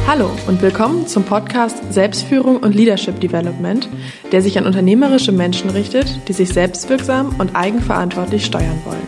Hallo und willkommen zum Podcast Selbstführung und Leadership Development, der sich an unternehmerische Menschen richtet, die sich selbstwirksam und eigenverantwortlich steuern wollen.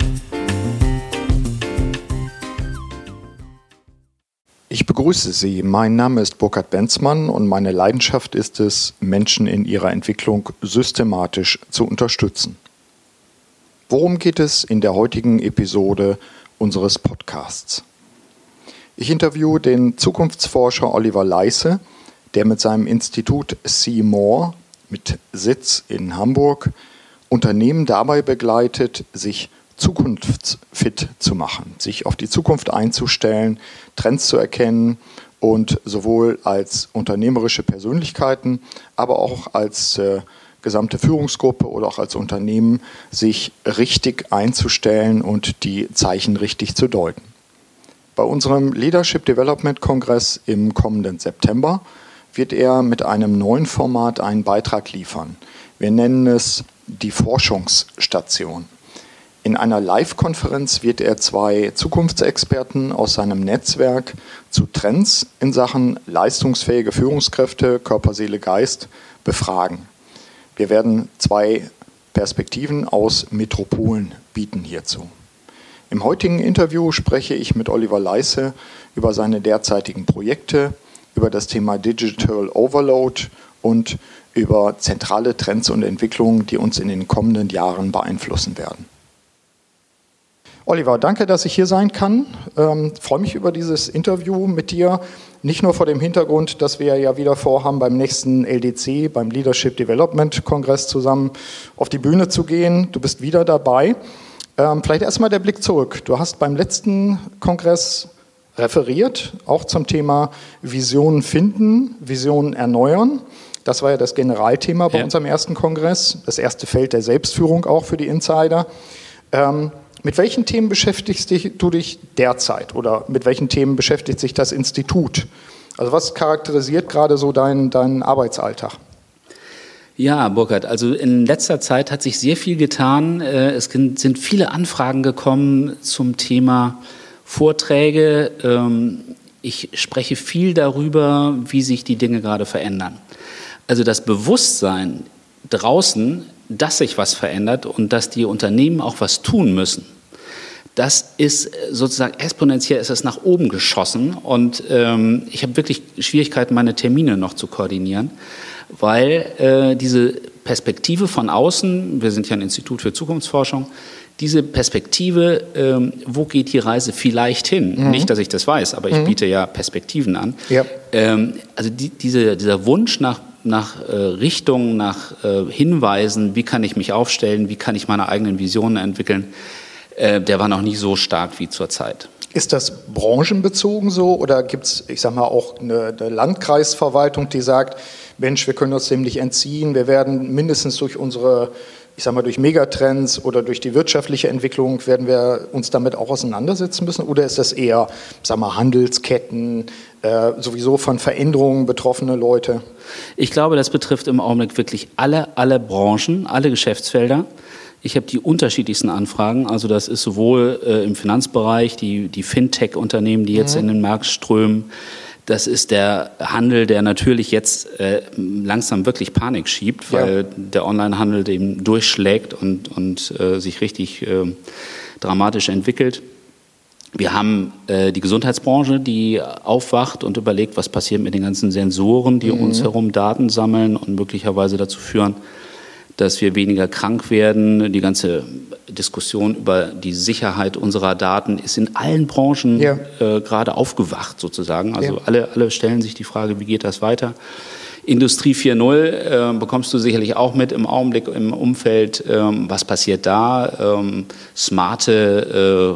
Ich begrüße Sie. Mein Name ist Burkhard Benzmann und meine Leidenschaft ist es, Menschen in ihrer Entwicklung systematisch zu unterstützen. Worum geht es in der heutigen Episode unseres Podcasts? Ich interviewe den Zukunftsforscher Oliver Leisse, der mit seinem Institut See More mit Sitz in Hamburg Unternehmen dabei begleitet, sich zukunftsfit zu machen, sich auf die Zukunft einzustellen, Trends zu erkennen und sowohl als unternehmerische Persönlichkeiten, aber auch als gesamte Führungsgruppe oder auch als Unternehmen sich richtig einzustellen und die Zeichen richtig zu deuten. Bei unserem Leadership Development Kongress im kommenden September wird er mit einem neuen Format einen Beitrag liefern. Wir nennen es die Forschungsstation. In einer Live-Konferenz wird er 2 Zukunftsexperten aus seinem Netzwerk zu Trends in Sachen leistungsfähige Führungskräfte, Körper, Seele, Geist befragen. Wir werden 2 Perspektiven aus Metropolen bieten hierzu. Im heutigen Interview spreche ich mit Oliver Leisse über seine derzeitigen Projekte, über das Thema Digital Overload und über zentrale Trends und Entwicklungen, die uns in den kommenden Jahren beeinflussen werden. Oliver, danke, dass ich hier sein kann. Freue mich über dieses Interview mit dir. Nicht nur vor dem Hintergrund, dass wir ja wieder vorhaben, beim nächsten LDC, beim Leadership Development Kongress zusammen auf die Bühne zu gehen. Du bist wieder dabei. Vielleicht erstmal der Blick zurück. Du hast beim letzten Kongress referiert, auch zum Thema Visionen finden, Visionen erneuern. Das war ja das Generalthema bei unserem ersten Kongress, das erste Feld der Selbstführung auch für die Insider. Mit welchen Themen beschäftigst du dich derzeit oder mit welchen Themen beschäftigt sich das Institut? Also was charakterisiert gerade so deinen Arbeitsalltag? Ja, Burkhard, also in letzter Zeit hat sich sehr viel getan. Es sind viele Anfragen gekommen zum Thema Vorträge. Ich spreche viel darüber, wie sich die Dinge gerade verändern. Also das Bewusstsein draußen, dass sich was verändert und dass die Unternehmen auch was tun müssen, das ist sozusagen exponentiell, ist es nach oben geschossen. Und ich habe wirklich Schwierigkeiten, meine Termine noch zu koordinieren, weil diese Perspektive von außen, wir sind ja ein Institut für Zukunftsforschung, diese Perspektive, wo geht die Reise vielleicht hin? Nicht, dass ich das weiß, aber ich biete ja Perspektiven an. Ja. Also dieser Wunsch nach Richtung, nach Hinweisen, wie kann ich mich aufstellen, wie kann ich meine eigenen Visionen entwickeln, der war noch nie so stark wie zurzeit. Ist das branchenbezogen so oder gibt es, ich sag mal, auch eine Landkreisverwaltung, die sagt, Mensch, wir können uns dem nicht entziehen, wir werden mindestens durch durch Megatrends oder durch die wirtschaftliche Entwicklung werden wir uns damit auch auseinandersetzen müssen? Oder ist das eher, Handelsketten, sowieso von Veränderungen betroffene Leute? Ich glaube, das betrifft im Augenblick wirklich alle Branchen, alle Geschäftsfelder. Ich habe die unterschiedlichsten Anfragen, also das ist sowohl im Finanzbereich, die Fintech-Unternehmen, die jetzt in den Markt strömen. Das ist der Handel, der natürlich jetzt langsam wirklich Panik schiebt, weil der Onlinehandel eben durchschlägt und sich richtig dramatisch entwickelt. Wir haben die Gesundheitsbranche, die aufwacht und überlegt, was passiert mit den ganzen Sensoren, die um uns herum Daten sammeln und möglicherweise dazu führen, dass wir weniger krank werden. Die ganze Diskussion über die Sicherheit unserer Daten ist in allen Branchen gerade aufgewacht sozusagen. Also alle stellen sich die Frage, wie geht das weiter? Industrie 4.0 bekommst du sicherlich auch mit im Augenblick im Umfeld. Was passiert da? Smarte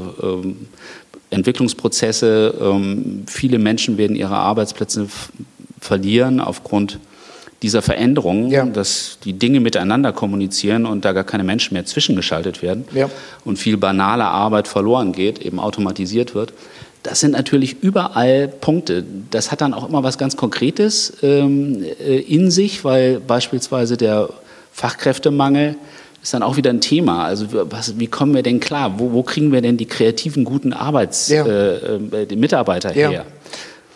Entwicklungsprozesse. Viele Menschen werden ihre Arbeitsplätze verlieren aufgrund dieser Veränderung, dass die Dinge miteinander kommunizieren und da gar keine Menschen mehr zwischengeschaltet werden und viel banale Arbeit verloren geht, eben automatisiert wird. Das sind natürlich überall Punkte. Das hat dann auch immer was ganz Konkretes in sich, weil beispielsweise der Fachkräftemangel ist dann auch wieder ein Thema. Also wie kommen wir denn klar? Wo kriegen wir denn die kreativen, guten die Mitarbeiter her?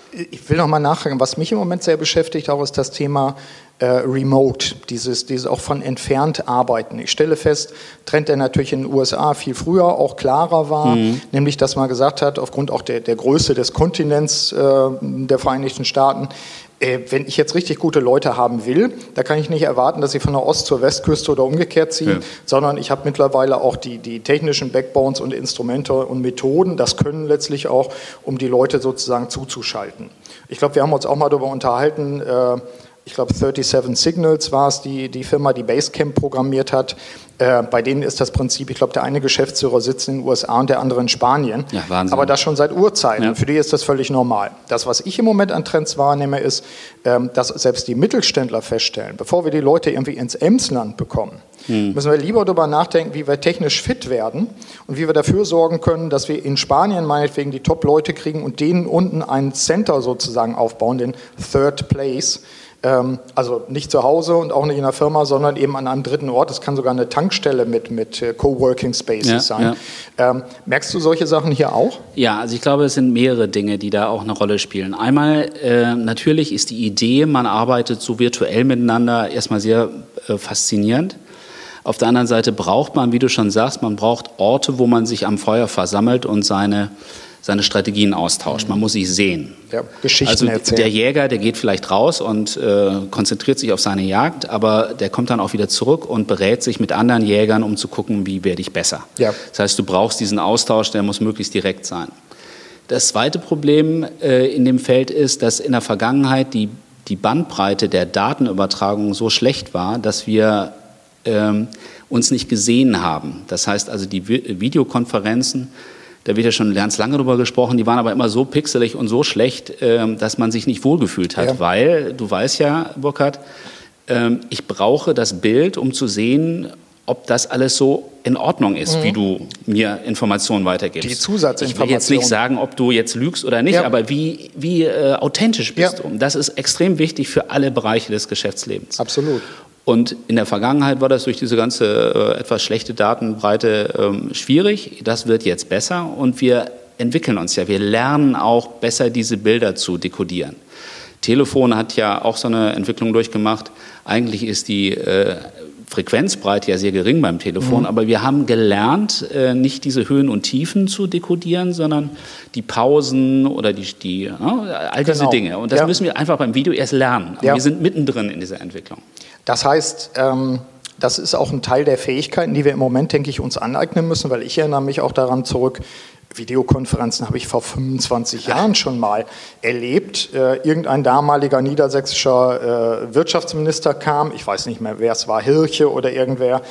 Ich will noch mal nachfragen, was mich im Moment sehr beschäftigt, auch ist das Thema Remote, dieses auch von entfernt arbeiten. Ich stelle fest, Trend, der natürlich in den USA viel früher auch klarer war, nämlich, dass man gesagt hat, aufgrund auch der Größe des Kontinents der Vereinigten Staaten, wenn ich jetzt richtig gute Leute haben will, da kann ich nicht erwarten, dass sie von der Ost- zur Westküste oder umgekehrt ziehen, sondern ich habe mittlerweile auch die technischen Backbones und Instrumente und Methoden, das können letztlich auch, um die Leute sozusagen zuzuschalten. Ich glaube, wir haben uns auch mal darüber unterhalten, ich glaube 37 Signals war es, die Firma, die Basecamp programmiert hat. Bei denen ist das Prinzip, ich glaube, der eine Geschäftsführer sitzt in den USA und der andere in Spanien. Ja, Wahnsinn. Aber das schon seit Urzeiten. Ja. Für die ist das völlig normal. Das, was ich im Moment an Trends wahrnehme, ist, dass selbst die Mittelständler feststellen, bevor wir die Leute irgendwie ins Emsland bekommen, müssen wir lieber darüber nachdenken, wie wir technisch fit werden und wie wir dafür sorgen können, dass wir in Spanien meinetwegen die Top-Leute kriegen und denen unten ein Center sozusagen aufbauen, den Third Place. Also nicht zu Hause und auch nicht in der Firma, sondern eben an einem dritten Ort. Das kann sogar eine Tankstelle mit Coworking Spaces sein. Ja. Merkst du solche Sachen hier auch? Ja, also ich glaube, es sind mehrere Dinge, die da auch eine Rolle spielen. Einmal, natürlich ist die Idee, man arbeitet so virtuell miteinander, erstmal sehr faszinierend. Auf der anderen Seite braucht man, wie du schon sagst, man braucht Orte, wo man sich am Feuer versammelt und seine Strategien austauscht. Man muss sich sehen. Ja, Geschichten erzählen. Der Jäger, der geht vielleicht raus und konzentriert sich auf seine Jagd, aber der kommt dann auch wieder zurück und berät sich mit anderen Jägern, um zu gucken, wie werde ich besser. Ja. Das heißt, du brauchst diesen Austausch, der muss möglichst direkt sein. Das zweite Problem in dem Feld ist, dass in der Vergangenheit die Bandbreite der Datenübertragung so schlecht war, dass wir uns nicht gesehen haben. Das heißt also, die Videokonferenzen, da wird ja schon ganz lange drüber gesprochen, die waren aber immer so pixelig und so schlecht, dass man sich nicht wohlgefühlt hat. Ja. Weil, du weißt ja, Burkhard, ich brauche das Bild, um zu sehen, ob das alles so in Ordnung ist, wie du mir Informationen weitergibst. Die Zusatzinformationen. Ich will jetzt nicht sagen, ob du jetzt lügst oder nicht, aber wie authentisch bist du. Das ist extrem wichtig für alle Bereiche des Geschäftslebens. Absolut. Und in der Vergangenheit war das durch diese ganze etwas schlechte Datenbreite schwierig. Das wird jetzt besser und wir entwickeln uns ja. Wir lernen auch besser, diese Bilder zu dekodieren. Telefon hat ja auch so eine Entwicklung durchgemacht. Eigentlich ist die Frequenzbreite ja sehr gering beim Telefon, aber wir haben gelernt, nicht diese Höhen und Tiefen zu dekodieren, sondern die Pausen oder all diese Dinge. Und das müssen wir einfach beim Video erst lernen. Aber wir sind mittendrin in dieser Entwicklung. Das heißt, das ist auch ein Teil der Fähigkeiten, die wir im Moment, denke ich, uns aneignen müssen, weil ich erinnere mich auch daran zurück, Videokonferenzen habe ich vor 25 Jahren schon mal erlebt. Irgendein damaliger niedersächsischer Wirtschaftsminister kam, ich weiß nicht mehr, wer es war, Hirche oder irgendwer,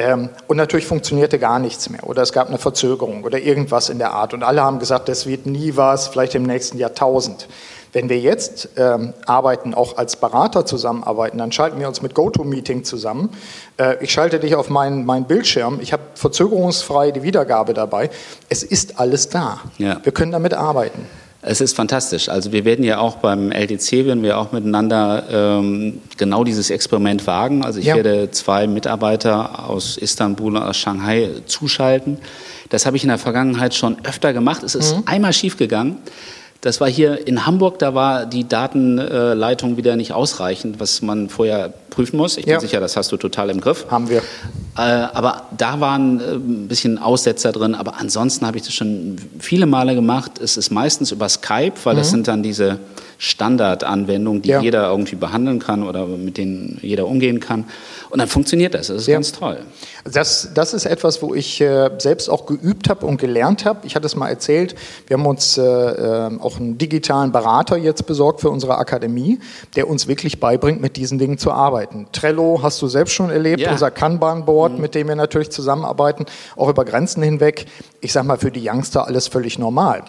und natürlich funktionierte gar nichts mehr oder es gab eine Verzögerung oder irgendwas in der Art und alle haben gesagt, das wird nie was, vielleicht im nächsten Jahrtausend. Wenn wir jetzt arbeiten, auch als Berater zusammenarbeiten, dann schalten wir uns mit GoToMeeting zusammen. Ich schalte dich auf meinen Bildschirm. Ich habe verzögerungsfrei die Wiedergabe dabei. Es ist alles da. Ja. Wir können damit arbeiten. Es ist fantastisch. Also wir werden ja auch beim LDC, werden wir auch miteinander genau dieses Experiment wagen. Also ich werde 2 Mitarbeiter aus Istanbul und aus Shanghai zuschalten. Das habe ich in der Vergangenheit schon öfter gemacht. Es ist einmal schiefgegangen. Das war hier in Hamburg, da war die Datenleitung wieder nicht ausreichend, was man vorher prüfen muss. Ich bin sicher, das hast du total im Griff. Haben wir. Aber da waren ein bisschen Aussetzer drin. Aber ansonsten habe ich das schon viele Male gemacht. Es ist meistens über Skype, weil das sind dann diese Standardanwendungen, die jeder irgendwie behandeln kann oder mit denen jeder umgehen kann. Und dann funktioniert das. Das ist ganz toll. Das ist etwas, wo ich selbst auch geübt habe und gelernt habe. Ich hatte es mal erzählt, wir haben uns auch einen digitalen Berater jetzt besorgt für unsere Akademie, der uns wirklich beibringt, mit diesen Dingen zu arbeiten. Trello hast du selbst schon erlebt, unser Kanban-Board, mit dem wir natürlich zusammenarbeiten, auch über Grenzen hinweg. Ich sag mal, für die Youngster alles völlig normal.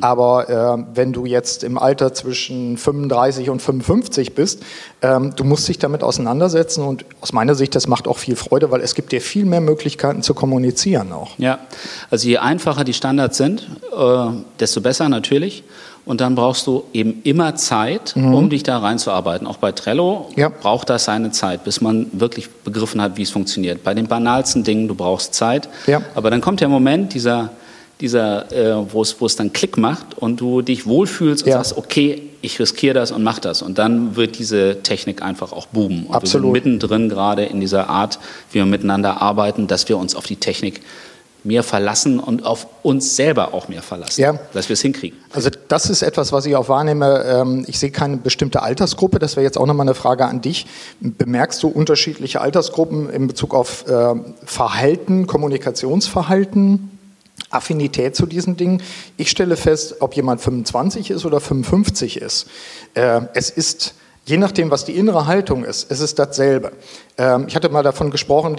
Aber wenn du jetzt im Alter zwischen 35 und 55 bist, du musst dich damit auseinandersetzen und aus meiner Sicht, das macht auch viel Freude, weil es gibt dir viel mehr Möglichkeiten zu kommunizieren auch. Ja, also je einfacher die Standards sind, desto besser natürlich. Und dann brauchst du eben immer Zeit, um dich da reinzuarbeiten. Auch bei Trello braucht das seine Zeit, bis man wirklich begriffen hat, wie es funktioniert. Bei den banalsten Dingen, du brauchst Zeit. Ja. Aber dann kommt der Moment, dieser wo es dann Klick macht und du dich wohlfühlst und sagst, okay, ich riskiere das und mach das. Und dann wird diese Technik einfach auch boomen. Und Absolut. wir sind mittendrin gerade in dieser Art, wie wir miteinander arbeiten, dass wir uns auf die Technik mehr verlassen und auf uns selber auch mehr verlassen, dass wir es hinkriegen. Also das ist etwas, was ich auch wahrnehme. Ich sehe keine bestimmte Altersgruppe. Das wäre jetzt auch nochmal eine Frage an dich. Bemerkst du unterschiedliche Altersgruppen in Bezug auf Verhalten, Kommunikationsverhalten, Affinität zu diesen Dingen? Ich stelle fest, ob jemand 25 ist oder 55 ist. Es ist, je nachdem, was die innere Haltung ist, es ist dasselbe. Ich hatte mal davon gesprochen,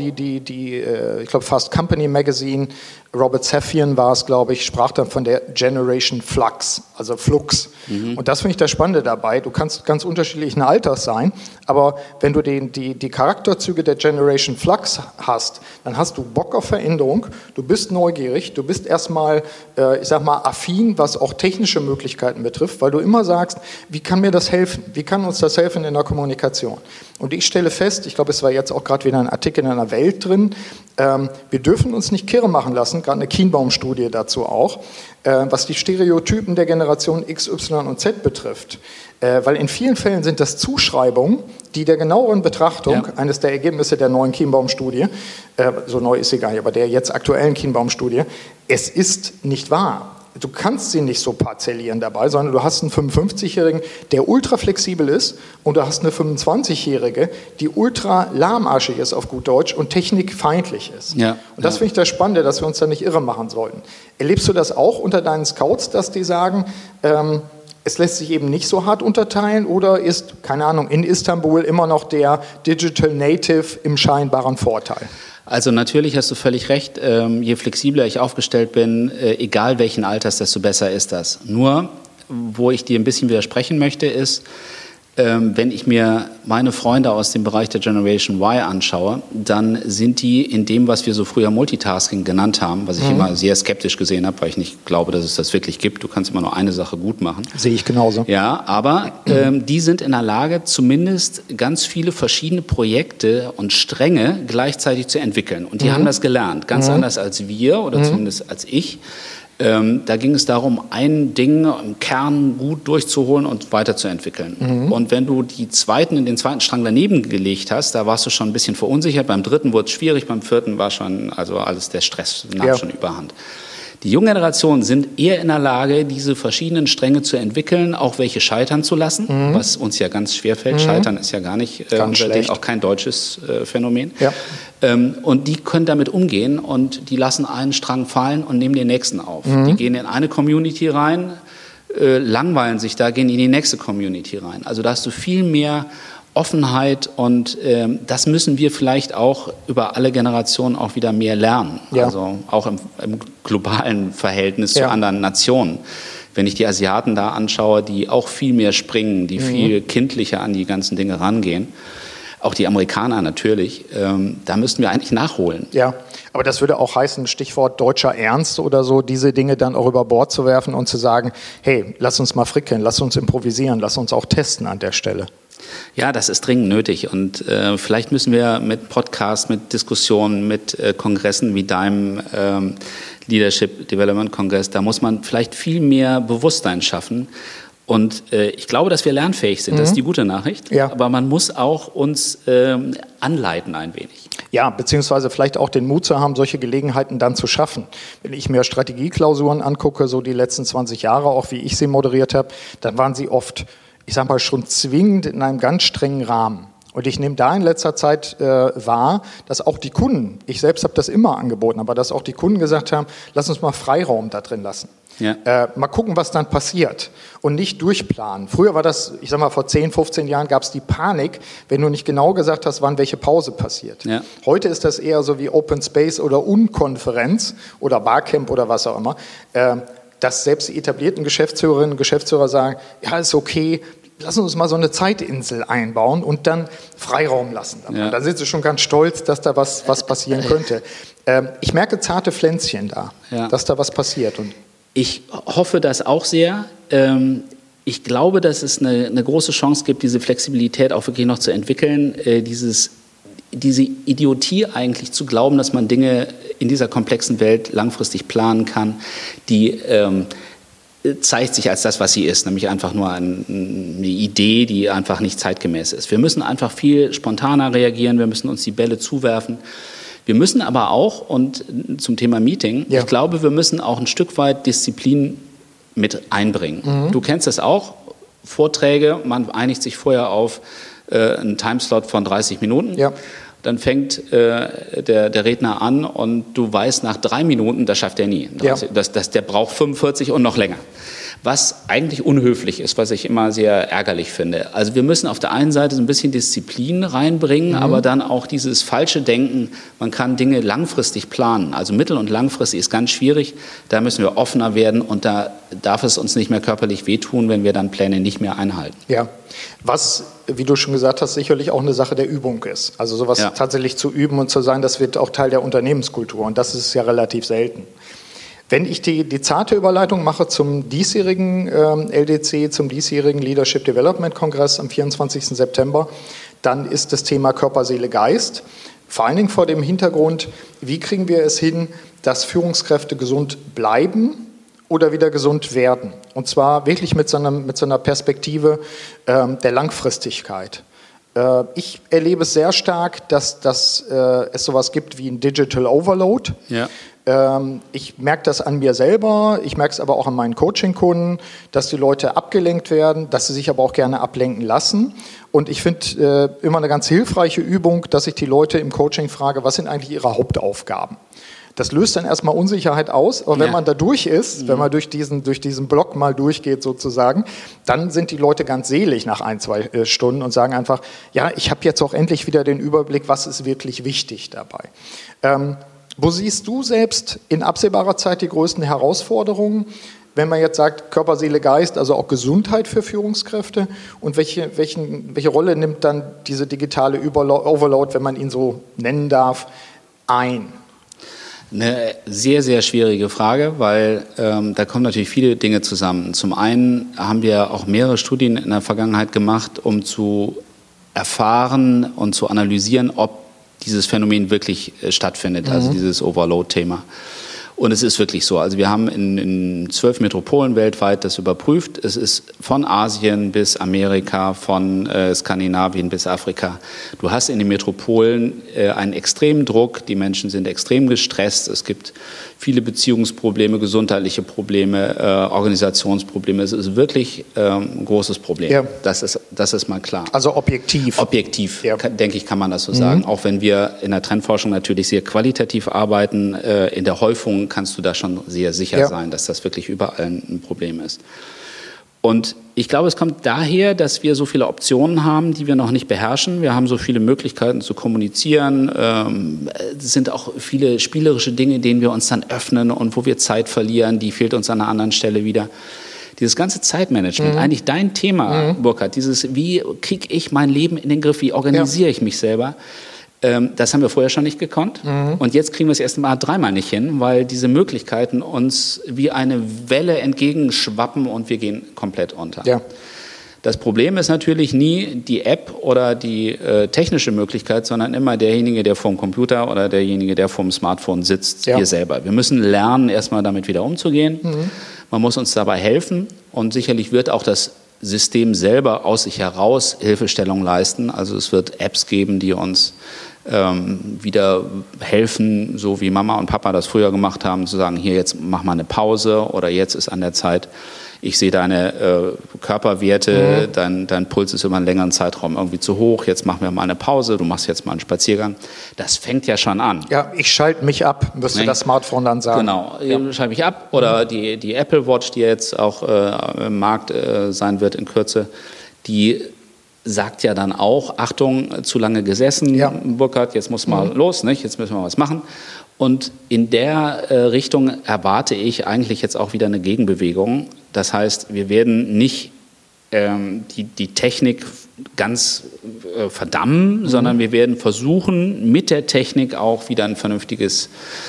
ich glaube Fast Company Magazine, Robert Safian war es, glaube ich, sprach dann von der Generation Flux, also Flux. Und das finde ich das Spannende dabei. Du kannst ganz unterschiedlichen Alters sein, aber wenn du die Charakterzüge der Generation Flux hast, dann hast du Bock auf Veränderung, du bist neugierig, du bist erstmal, ich sag mal, affin, was auch technische Möglichkeiten betrifft, weil du immer sagst, wie kann mir das helfen? Wie kann uns das helfen in der Kommunikation? Und ich stelle fest, ich glaube, es war jetzt auch gerade wieder ein Artikel in einer Welt drin, wir dürfen uns nicht kirre machen lassen, gerade eine Kienbaum-Studie dazu auch, was die Stereotypen der Generation X, Y und Z betrifft. Weil in vielen Fällen sind das Zuschreibungen, die der genaueren Betrachtung, eines der Ergebnisse der neuen Kienbaum-Studie, so neu ist sie gar nicht, aber der jetzt aktuellen Kienbaum-Studie, es ist nicht wahr. Du kannst sie nicht so parzellieren dabei, sondern du hast einen 55-Jährigen, der ultra flexibel ist, und du hast eine 25-Jährige, die ultra lahmarschig ist auf gut Deutsch und technikfeindlich ist. Ja, und das finde ich das Spannende, dass wir uns da nicht irre machen sollten. Erlebst du das auch unter deinen Scouts, dass die sagen, es lässt sich eben nicht so hart unterteilen, oder ist, keine Ahnung, in Istanbul immer noch der Digital Native im scheinbaren Vorteil? Also natürlich hast du völlig recht, je flexibler ich aufgestellt bin, egal welchen Alters, desto besser ist das. Nur, wo ich dir ein bisschen widersprechen möchte, ist, wenn ich mir meine Freunde aus dem Bereich der Generation Y anschaue, dann sind die in dem, was wir so früher Multitasking genannt haben, was ich immer sehr skeptisch gesehen habe, weil ich nicht glaube, dass es das wirklich gibt. Du kannst immer nur eine Sache gut machen. Sehe ich genauso. Ja, aber die sind in der Lage, zumindest ganz viele verschiedene Projekte und Stränge gleichzeitig zu entwickeln. Und die haben das gelernt, ganz anders als wir oder zumindest als ich. Da ging es darum, ein Ding im Kern gut durchzuholen und weiterzuentwickeln. Und wenn du den zweiten Strang daneben gelegt hast, da warst du schon ein bisschen verunsichert. Beim dritten wurde es schwierig, beim vierten war schon, also alles der Stress nahm schon überhand. Die jungen Generationen sind eher in der Lage, diese verschiedenen Stränge zu entwickeln, auch welche scheitern zu lassen, was uns ja ganz schwer fällt. Scheitern ist ja gar nicht, auch kein deutsches Phänomen. Ja. Und die können damit umgehen und die lassen einen Strang fallen und nehmen den nächsten auf. Die gehen in eine Community rein, langweilen sich da, gehen in die nächste Community rein. Also da hast du viel mehr Offenheit, und das müssen wir vielleicht auch über alle Generationen auch wieder mehr lernen. Ja. Also auch im globalen Verhältnis zu anderen Nationen. Wenn ich die Asiaten da anschaue, die auch viel mehr springen, die viel kindlicher an die ganzen Dinge rangehen, auch die Amerikaner natürlich, da müssten wir eigentlich nachholen. Ja, aber das würde auch heißen, Stichwort deutscher Ernst oder so, diese Dinge dann auch über Bord zu werfen und zu sagen, hey, lass uns mal frickeln, lass uns improvisieren, lass uns auch testen an der Stelle. Ja, das ist dringend nötig, und vielleicht müssen wir mit Podcasts, mit Diskussionen, mit Kongressen wie deinem Leadership Development Kongress, da muss man vielleicht viel mehr Bewusstsein schaffen. Und ich glaube, dass wir lernfähig sind, das ist die gute Nachricht, aber man muss auch uns anleiten ein wenig. Ja, beziehungsweise vielleicht auch den Mut zu haben, solche Gelegenheiten dann zu schaffen. Wenn ich mir Strategieklausuren angucke, so die letzten 20 Jahre, auch wie ich sie moderiert habe, dann waren sie oft, ich sage mal, schon zwingend in einem ganz strengen Rahmen. Und ich nehme da in letzter Zeit wahr, dass auch die Kunden, ich selbst habe das immer angeboten, aber dass auch die Kunden gesagt haben, lass uns mal Freiraum da drin lassen. Ja. Mal gucken, was dann passiert und nicht durchplanen. Früher war das, ich sag mal, vor 10, 15 Jahren gab es die Panik, wenn du nicht genau gesagt hast, wann welche Pause passiert. Ja. Heute ist das eher so wie Open Space oder Unkonferenz oder Barcamp oder was auch immer, dass selbst die etablierten Geschäftsführerinnen und Geschäftsführer sagen, ja, ist okay, lass uns mal so eine Zeitinsel einbauen und dann Freiraum lassen. Ja. Da sind sie schon ganz stolz, dass da was passieren könnte. Ich merke zarte Pflänzchen da, dass da was passiert. Und ich hoffe das auch sehr. Ich glaube, dass es eine große Chance gibt, diese Flexibilität auch wirklich noch zu entwickeln, diese Idiotie eigentlich zu glauben, dass man Dinge in dieser komplexen Welt langfristig planen kann, die zeigt sich als das, was sie ist, nämlich einfach nur eine Idee, die einfach nicht zeitgemäß ist. Wir müssen einfach viel spontaner reagieren, wir müssen uns die Bälle zuwerfen. Wir müssen aber auch, und zum Thema Meeting, ich glaube, wir müssen auch ein Stück weit Disziplin mit einbringen. Du kennst das auch, Vorträge, man einigt sich vorher auf einen Timeslot von 30 Minuten. Ja. Dann fängt der Redner an und du weißt nach 3 Minuten, das schafft er nie. Der braucht 45 und noch länger. Was eigentlich unhöflich ist, was ich immer sehr ärgerlich finde. Also wir müssen auf der einen Seite so ein bisschen Disziplin reinbringen, aber dann auch dieses falsche Denken, man kann Dinge langfristig planen. Also mittel- und langfristig ist ganz schwierig. Da müssen wir offener werden und da darf es uns nicht mehr körperlich wehtun, wenn wir dann Pläne nicht mehr einhalten. Ja, was, wie du schon gesagt hast, sicherlich auch eine Sache der Übung ist. Also sowas tatsächlich zu üben und zu sagen, das wird auch Teil der Unternehmenskultur und das ist ja relativ selten. Wenn ich die zarte Überleitung mache zum diesjährigen LDC, zum diesjährigen Leadership Development Kongress am 24. September, dann ist das Thema Körper, Seele, Geist. Vor allen Dingen vor dem Hintergrund, wie kriegen wir es hin, dass Führungskräfte gesund bleiben oder wieder gesund werden. Und zwar wirklich mit so einer Perspektive der Langfristigkeit. Ich erlebe es sehr stark, dass es sowas gibt wie ein Digital Overload. Ja. Ich merke das an mir selber, ich merke es aber auch an meinen Coaching-Kunden, dass die Leute abgelenkt werden, dass sie sich aber auch gerne ablenken lassen. Und ich finde immer eine ganz hilfreiche Übung, dass ich die Leute im Coaching frage, was sind eigentlich ihre Hauptaufgaben? Das löst dann erstmal Unsicherheit aus, aber wenn man da durch ist, wenn man durch diesen Block mal durchgeht sozusagen, dann sind die Leute ganz selig nach 1-2 Stunden und sagen einfach, ja, ich habe jetzt auch endlich wieder den Überblick, was ist wirklich wichtig dabei. Wo siehst du selbst in absehbarer Zeit die größten Herausforderungen, wenn man jetzt sagt, Körper, Seele, Geist, also auch Gesundheit für Führungskräfte? Und welche Rolle nimmt dann diese digitale Overload, wenn man ihn so nennen darf, ein? Eine sehr, sehr schwierige Frage, weil da kommen natürlich viele Dinge zusammen. Zum einen haben wir auch mehrere Studien in der Vergangenheit gemacht, um zu erfahren und zu analysieren, ob dieses Phänomen wirklich stattfindet, also dieses Overload-Thema. Und es ist wirklich so. Also wir haben in 12 Metropolen weltweit das überprüft. Es ist von Asien bis Amerika, von Skandinavien bis Afrika. Du hast in den Metropolen einen extremen Druck. Die Menschen sind extrem gestresst. Es gibt viele Beziehungsprobleme, gesundheitliche Probleme, Organisationsprobleme. Es ist wirklich ein großes Problem. Ja. Das ist mal klar. Also objektiv. Objektiv, ja. Denke ich, kann man das so sagen. Auch wenn wir in der Trendforschung natürlich sehr qualitativ arbeiten, in der Häufung kannst du da schon sehr sicher sein, dass das wirklich überall ein Problem ist. Und ich glaube, es kommt daher, dass wir so viele Optionen haben, die wir noch nicht beherrschen. Wir haben so viele Möglichkeiten zu kommunizieren. Es sind auch viele spielerische Dinge, denen wir uns dann öffnen und wo wir Zeit verlieren. Die fehlt uns an einer anderen Stelle wieder. Dieses ganze Zeitmanagement, eigentlich dein Thema, Burkhard, wie kriege ich mein Leben in den Griff, wie organisiere ich mich selber? Das haben wir vorher schon nicht gekonnt. Und jetzt kriegen wir es erst mal 3-mal nicht hin, weil diese Möglichkeiten uns wie eine Welle entgegenschwappen und wir gehen komplett unter. Ja. Das Problem ist natürlich nie die App oder die technische Möglichkeit, sondern immer derjenige, der vor dem Computer oder derjenige, der vor dem Smartphone sitzt, wir selber. Wir müssen lernen, erstmal damit wieder umzugehen. Man muss uns dabei helfen und sicherlich wird auch das System selber aus sich heraus Hilfestellung leisten. Also es wird Apps geben, die uns wieder helfen, so wie Mama und Papa das früher gemacht haben, zu sagen, hier jetzt mach mal eine Pause oder jetzt ist an der Zeit, ich sehe deine Körperwerte, dein Puls ist über einen längeren Zeitraum irgendwie zu hoch, jetzt machen wir mal eine Pause, du machst jetzt mal einen Spaziergang. Das fängt ja schon an. Ja, ich schalte mich ab, müsste das Smartphone dann sagen. Genau, ich schalte mich ab. Oder die Apple Watch, die jetzt auch im Markt sein wird in Kürze, die sagt ja dann auch, Achtung, zu lange gesessen, Burkhard, jetzt muss mal los, nicht? Jetzt müssen wir was machen. Und in der Richtung erwarte ich eigentlich jetzt auch wieder eine Gegenbewegung. Das heißt, wir werden nicht die Technik ganz verdammen, sondern wir werden versuchen, mit der Technik auch wieder eine vernünftige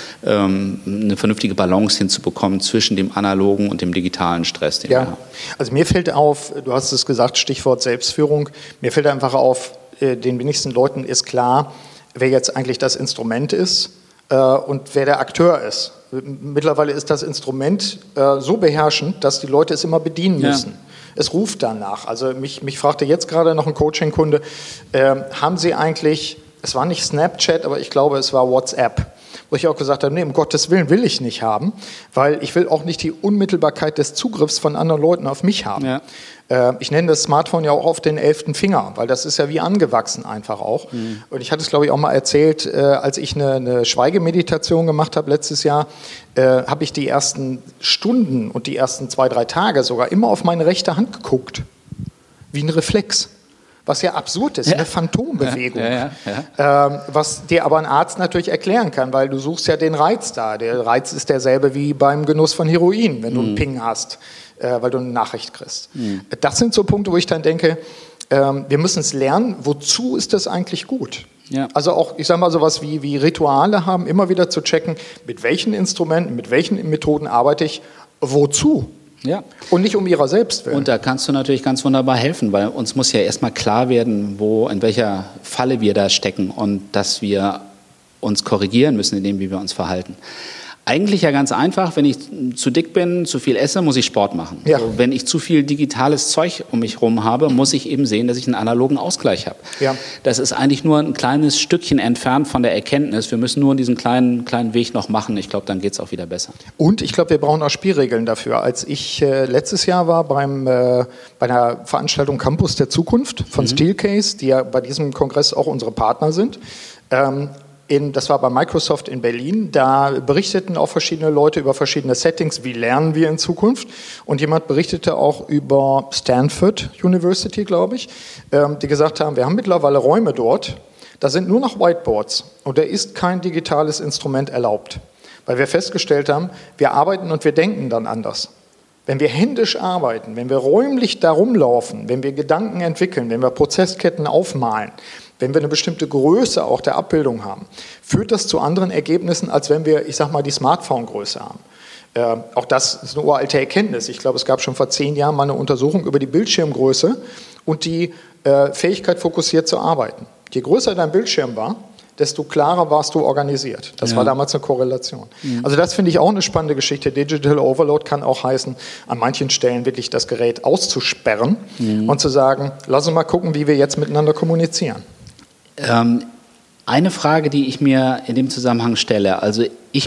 Balance hinzubekommen zwischen dem analogen und dem digitalen Stress, den wir haben. Also mir fällt auf, du hast es gesagt, Stichwort Selbstführung, mir fällt einfach auf, den wenigsten Leuten ist klar, wer jetzt eigentlich das Instrument ist. und wer der Akteur ist. Mittlerweile ist das Instrument so beherrschend, dass die Leute es immer bedienen müssen. Ja. Es ruft danach. Also mich fragte jetzt gerade noch ein Coaching-Kunde, haben Sie eigentlich, es war nicht Snapchat, aber ich glaube, es war WhatsApp, wo ich auch gesagt habe, nee, um Gottes Willen will ich nicht haben, weil ich will auch nicht die Unmittelbarkeit des Zugriffs von anderen Leuten auf mich haben. Ja. Ich nenne das Smartphone ja auch auf den 11. Finger, weil das ist ja wie angewachsen einfach auch. Mhm. Und ich hatte es, glaube ich, auch mal erzählt, als ich eine Schweigemeditation gemacht habe letztes Jahr, habe ich die ersten Stunden und die ersten 2-3 Tage sogar immer auf meine rechte Hand geguckt, wie ein Reflex. Was ja absurd ist, eine Phantombewegung, was dir aber ein Arzt natürlich erklären kann, weil du suchst ja den Reiz da. Der Reiz ist derselbe wie beim Genuss von Heroin, wenn du einen Ping hast, weil du eine Nachricht kriegst. Das sind so Punkte, wo ich dann denke, wir müssen es lernen, wozu ist das eigentlich gut? Ja. Also auch, ich sage mal, sowas wie Rituale haben, immer wieder zu checken, mit welchen Instrumenten, mit welchen Methoden arbeite ich, wozu? Ja. Und nicht um ihrer selbst willen. Und da kannst du natürlich ganz wunderbar helfen, weil uns muss ja erstmal klar werden, in welcher Falle wir da stecken und dass wir uns korrigieren müssen in dem, wie wir uns verhalten. Eigentlich ja ganz einfach, wenn ich zu dick bin, zu viel esse, muss ich Sport machen. Ja. Also wenn ich zu viel digitales Zeug um mich herum habe, muss ich eben sehen, dass ich einen analogen Ausgleich habe. Ja. Das ist eigentlich nur ein kleines Stückchen entfernt von der Erkenntnis. Wir müssen nur diesen kleinen Weg noch machen. Ich glaube, dann geht es auch wieder besser. Und ich glaube, wir brauchen auch Spielregeln dafür. Als ich letztes Jahr war bei einer Veranstaltung Campus der Zukunft von Steelcase, die ja bei diesem Kongress auch unsere Partner sind, das war bei Microsoft in Berlin, da berichteten auch verschiedene Leute über verschiedene Settings, wie lernen wir in Zukunft. Und jemand berichtete auch über Stanford University, glaube ich, die gesagt haben, wir haben mittlerweile Räume dort, da sind nur noch Whiteboards und da ist kein digitales Instrument erlaubt. Weil wir festgestellt haben, wir arbeiten und wir denken dann anders. Wenn wir händisch arbeiten, wenn wir räumlich da rumlaufen, wenn wir Gedanken entwickeln, wenn wir Prozessketten aufmalen, wenn wir eine bestimmte Größe auch der Abbildung haben, führt das zu anderen Ergebnissen, als wenn wir, ich sag mal, die Smartphone-Größe haben. Auch das ist eine uralte Erkenntnis. Ich glaube, es gab schon vor 10 Jahren mal eine Untersuchung über die Bildschirmgröße und die Fähigkeit, fokussiert zu arbeiten. Je größer dein Bildschirm war, desto klarer warst du organisiert. Das war damals eine Korrelation. Also das finde ich auch eine spannende Geschichte. Digital Overload kann auch heißen, an manchen Stellen wirklich das Gerät auszusperren und zu sagen, lass uns mal gucken, wie wir jetzt miteinander kommunizieren. Eine Frage, die ich mir in dem Zusammenhang stelle, also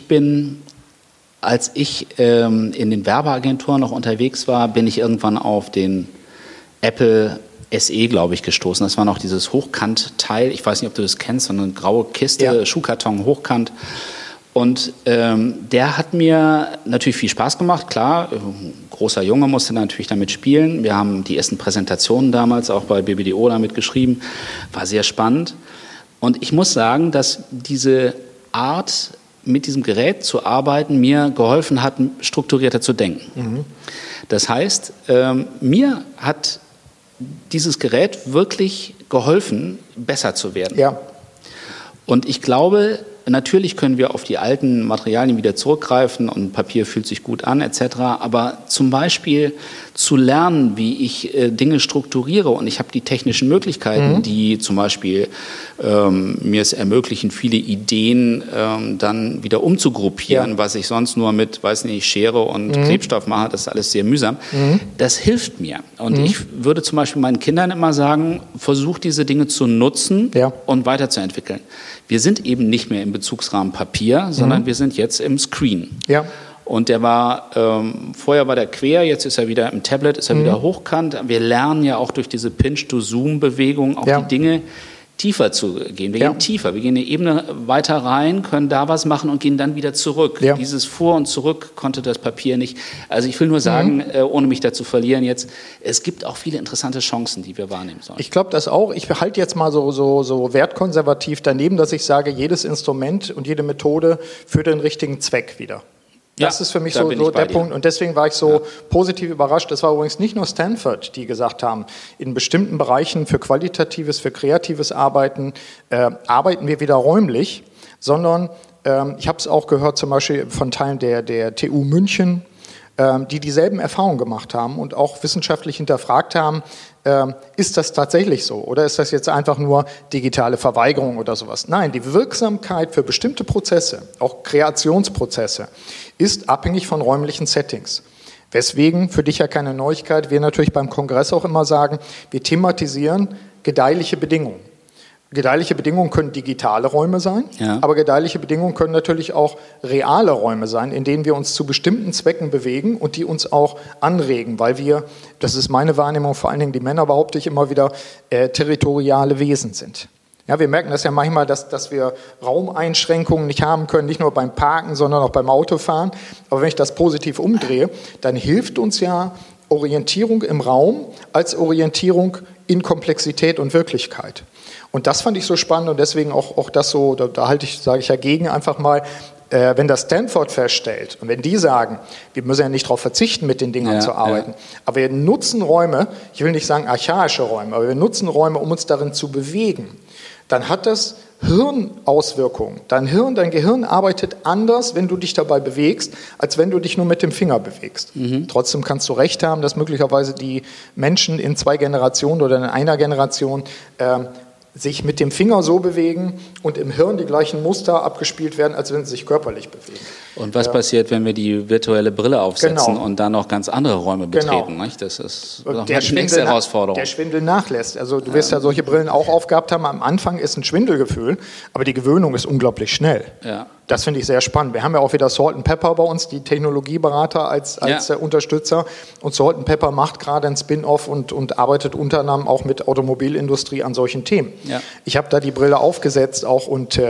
als ich in den Werbeagenturen noch unterwegs war, bin ich irgendwann auf den Apple SE, glaube ich, gestoßen. Das war noch dieses Hochkant-Teil, ich weiß nicht, ob du das kennst, so eine graue Kiste, Schuhkarton, Hochkant. Und der hat mir natürlich viel Spaß gemacht, klar, großer Junge musste natürlich damit spielen. Wir haben die ersten Präsentationen damals auch bei BBDO damit geschrieben, war sehr spannend. Und ich muss sagen, dass diese Art, mit diesem Gerät zu arbeiten, mir geholfen hat, strukturierter zu denken. Das heißt, mir hat dieses Gerät wirklich geholfen, besser zu werden. Ja. Und ich glaube, natürlich können wir auf die alten Materialien wieder zurückgreifen und Papier fühlt sich gut an etc. Aber zum Beispiel zu lernen, wie ich Dinge strukturiere und ich habe die technischen Möglichkeiten, die zum Beispiel mir es ermöglichen, viele Ideen dann wieder umzugruppieren, was ich sonst nur mit, weiß nicht, Schere und Klebstoff mache, das ist alles sehr mühsam. Das hilft mir. Und ich würde zum Beispiel meinen Kindern immer sagen, versuch diese Dinge zu nutzen und weiterzuentwickeln. Wir sind eben nicht mehr im Bezugsrahmen Papier, sondern wir sind jetzt im Screen. Ja. Und der war, vorher war der quer, jetzt ist er wieder im Tablet, ist er wieder hochkant. Wir lernen ja auch durch diese Pinch-to-Zoom-Bewegung auch die Dinge tiefer zu gehen. Wir gehen tiefer, wir gehen eine Ebene weiter rein, können da was machen und gehen dann wieder zurück. Ja. Dieses Vor und Zurück konnte das Papier nicht. Also ich will nur sagen, ohne mich da zu verlieren jetzt, es gibt auch viele interessante Chancen, die wir wahrnehmen sollen. Ich glaube das auch. Ich halte jetzt mal so wertkonservativ daneben, dass ich sage, jedes Instrument und jede Methode führt den richtigen Zweck wieder. Das ist für mich so der Punkt. Und deswegen war ich so positiv überrascht. Es war übrigens nicht nur Stanford, die gesagt haben, in bestimmten Bereichen für qualitatives, für kreatives Arbeiten arbeiten wir wieder räumlich, sondern ich habe es auch gehört zum Beispiel von Teilen der TU München, die dieselben Erfahrungen gemacht haben und auch wissenschaftlich hinterfragt haben, ist das tatsächlich so oder ist das jetzt einfach nur digitale Verweigerung oder sowas? Nein, die Wirksamkeit für bestimmte Prozesse, auch Kreationsprozesse, ist abhängig von räumlichen Settings. Weswegen, für dich ja keine Neuigkeit, wir natürlich beim Kongress auch immer sagen, wir thematisieren gedeihliche Bedingungen. Gedeihliche Bedingungen können digitale Räume sein, aber gedeihliche Bedingungen können natürlich auch reale Räume sein, in denen wir uns zu bestimmten Zwecken bewegen und die uns auch anregen, weil wir, das ist meine Wahrnehmung, vor allen Dingen die Männer, behaupte ich immer wieder, territoriale Wesen sind. Ja, wir merken das ja manchmal, dass wir Raumeinschränkungen nicht haben können, nicht nur beim Parken, sondern auch beim Autofahren. Aber wenn ich das positiv umdrehe, dann hilft uns ja Orientierung im Raum als Orientierung in Komplexität und Wirklichkeit. Und das fand ich so spannend und deswegen auch das so, sage ich ja gegen einfach mal, wenn das Stanford feststellt und wenn die sagen, wir müssen ja nicht darauf verzichten, mit den Dingern zu arbeiten, aber wir nutzen Räume, ich will nicht sagen archaische Räume, aber wir nutzen Räume, um uns darin zu bewegen, dann hat das Hirnauswirkungen. Dein Gehirn arbeitet anders, wenn du dich dabei bewegst, als wenn du dich nur mit dem Finger bewegst. Trotzdem kannst du recht haben, dass möglicherweise die Menschen in 2 Generationen oder in einer Generation sich mit dem Finger so bewegen und im Hirn die gleichen Muster abgespielt werden, als wenn sie sich körperlich bewegen. Und was passiert, wenn wir die virtuelle Brille aufsetzen und dann noch ganz andere Räume betreten? Nicht? Das ist die nächste Herausforderung. Der Schwindel nachlässt. Also du wirst ja solche Brillen auch aufgehabt haben. Am Anfang ist ein Schwindelgefühl, aber die Gewöhnung ist unglaublich schnell. Ja. Das finde ich sehr spannend. Wir haben ja auch wieder Salt & Pepper bei uns, die Technologieberater als Unterstützer. Und Salt & Pepper macht gerade ein Spin-off und arbeitet unter anderem auch mit Automobilindustrie an solchen Themen. Ja. Ich habe da die Brille aufgesetzt auch und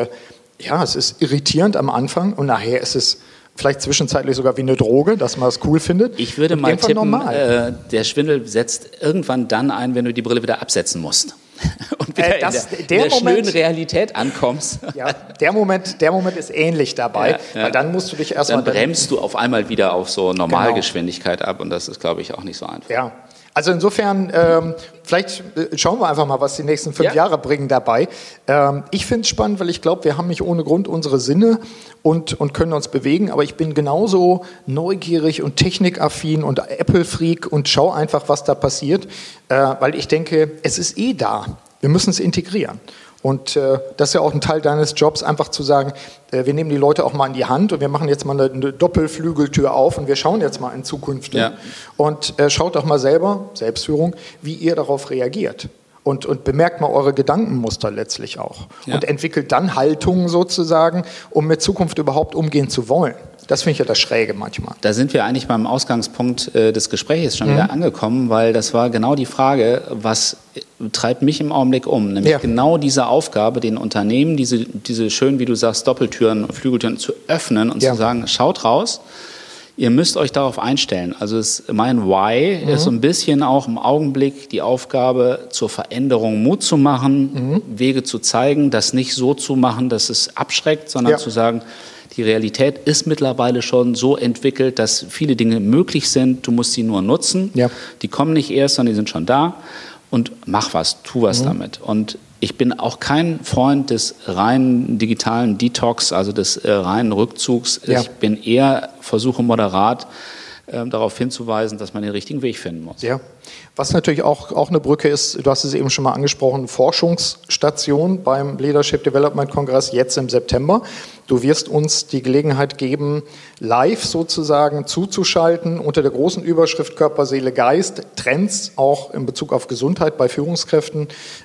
es ist irritierend am Anfang und nachher ist es vielleicht zwischenzeitlich sogar wie eine Droge, dass man es cool findet. Ich würde mal tippen, der Schwindel setzt irgendwann dann ein, wenn du die Brille wieder absetzen musst. Und wieder in der schönen Realität ankommst. Ja, der Moment ist ähnlich dabei, weil dann musst du dich erstmal... Dann bremst du auf einmal wieder auf so Normalgeschwindigkeit ab und das ist, glaube ich, auch nicht so einfach. Ja. Also insofern, vielleicht schauen wir einfach mal, was die nächsten 5 Jahre bringen dabei. Ich finde es spannend, weil ich glaube, wir haben nicht ohne Grund unsere Sinne und können uns bewegen, aber ich bin genauso neugierig und technikaffin und Apple-Freak und schaue einfach, was da passiert, weil ich denke, es ist da. Wir müssen es integrieren. Und das ist ja auch ein Teil deines Jobs, einfach zu sagen, wir nehmen die Leute auch mal in die Hand und wir machen jetzt mal eine Doppelflügeltür auf und wir schauen jetzt mal in Zukunft. Und schaut doch mal selber, Selbstführung, wie ihr darauf reagiert. Und bemerkt mal eure Gedankenmuster letztlich auch. Und entwickelt dann Haltungen sozusagen, um mit Zukunft überhaupt umgehen zu wollen. Das finde ich ja das Schräge manchmal. Da sind wir eigentlich beim Ausgangspunkt des Gesprächs schon wieder angekommen, weil das war genau die Frage, was treibt mich im Augenblick um? Nämlich genau diese Aufgabe, den Unternehmen diese schön, wie du sagst, Doppeltüren, Flügeltüren zu öffnen und zu sagen, schaut raus, ihr müsst euch darauf einstellen. Also mein Why ist so ein bisschen auch im Augenblick die Aufgabe, zur Veränderung Mut zu machen, Wege zu zeigen, das nicht so zu machen, dass es abschreckt, sondern zu sagen, die Realität ist mittlerweile schon so entwickelt, dass viele Dinge möglich sind. Du musst sie nur nutzen. Ja. Die kommen nicht erst, sondern die sind schon da. Und mach was, tu was damit. Und ich bin auch kein Freund des reinen digitalen Detox, also des reinen Rückzugs. Ja. Ich bin eher, versuche moderat darauf hinzuweisen, dass man den richtigen Weg finden muss. Ja. Was natürlich auch eine Brücke ist, du hast es eben schon mal angesprochen, Forschungsstation beim Leadership Development Kongress jetzt im September. Du wirst uns die Gelegenheit geben, live sozusagen zuzuschalten unter der großen Überschrift Körper, Seele, Geist, Trends auch in Bezug auf Gesundheit bei Führungskräften,